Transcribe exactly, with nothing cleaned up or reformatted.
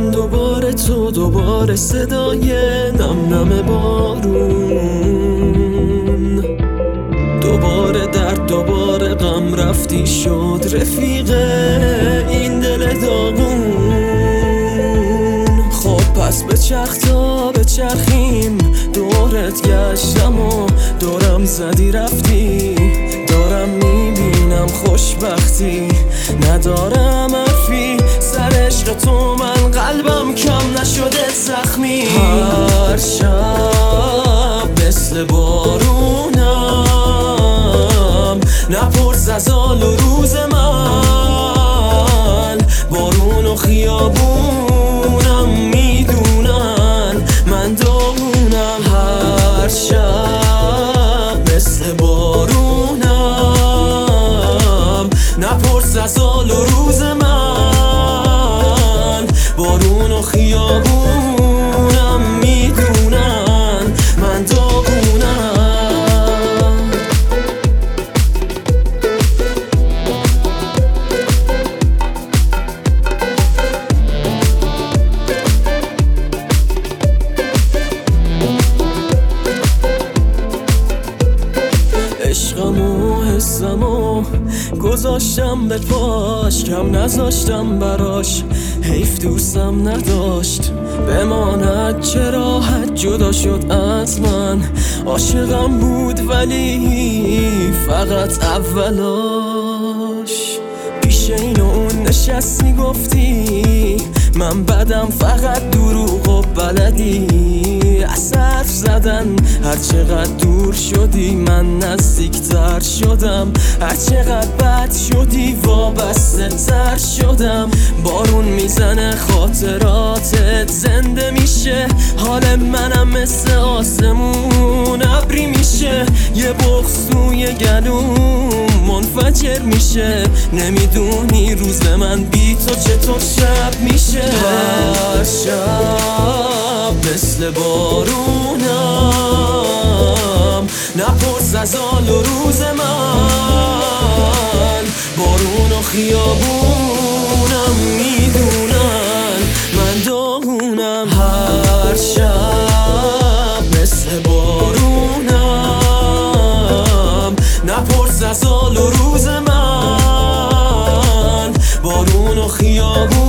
من دوباره تو، دوباره صدای نم نم بارون، دوباره درد، دوباره غم، رفتی شد رفیق این دل داغون. خب پس بچرخ تا بچرخیم، دورت گشتم و دورم زدی رفتی. دارم میبینم خوشبختی، ندارم حرفی سر عشق تو، من قلبم کم نشده زخمی. هر شب مثل بارونم، نپرس از حال و روز من، بارون و خیابونم میدونن من داغونم. هر شب مثل بارونم، نپرس از حال و روز من، بارون و خیابونم میدونن من داغونم. عشقمو حسمو گذاشتم به پاش، کم نذاشتم براش، حیف دوستم نداشت بماند. چه راحت جدا شد از من، عاشقم بود ولی فقط اولاش. پیش این و اون نشستی گفتی من بدم، فقط دروغ و بلدی از حرف زدن. هر چقدر دور شدی من نزدیکتر شدم، هر چقدر بد شدی وابسته تر شدم. بارون میزنه خاطراتت زنده میشه، حال منم مثل آسمون ابری میشه. یه بغض توی گلوم منفجر میشه، نمیدونی روز من بی تو چطور شب میشه. هر شب مثل بارونم، نپرس از حال و روز من، بارون و خیابونم میدونن من داغونم. هر شب مثل بارونم، نپرس از حال و روز من، بارون و خیابونم